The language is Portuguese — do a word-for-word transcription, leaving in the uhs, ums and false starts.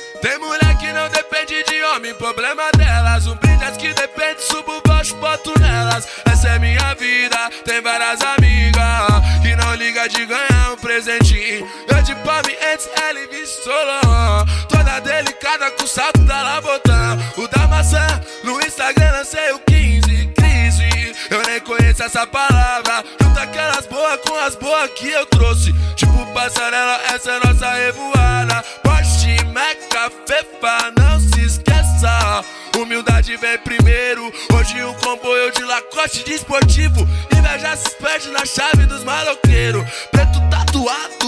Tem mulher que não depende de homem, problema delas. Um brilhas que depende, subo baixo, boto nelas. Essa é minha vida, tem várias amigas que não liga de ganhar um presentinho. Eu de palme antes, ela e Solon, toda delicada com o salto da Labotã. O da maçã, no Instagram lancei o quinze, crise. Eu nem conheço essa palavra, junta aquelas boas com as boas que eu trouxe. Tipo passarela, essa é nossa revoada. Porsche, Meca, Fefa, não se esqueça. Humildade vem primeiro. Hoje um comboio de Lacoste de esportivo. Inveja se perde na chave dos maloqueiros. Preto tatuado,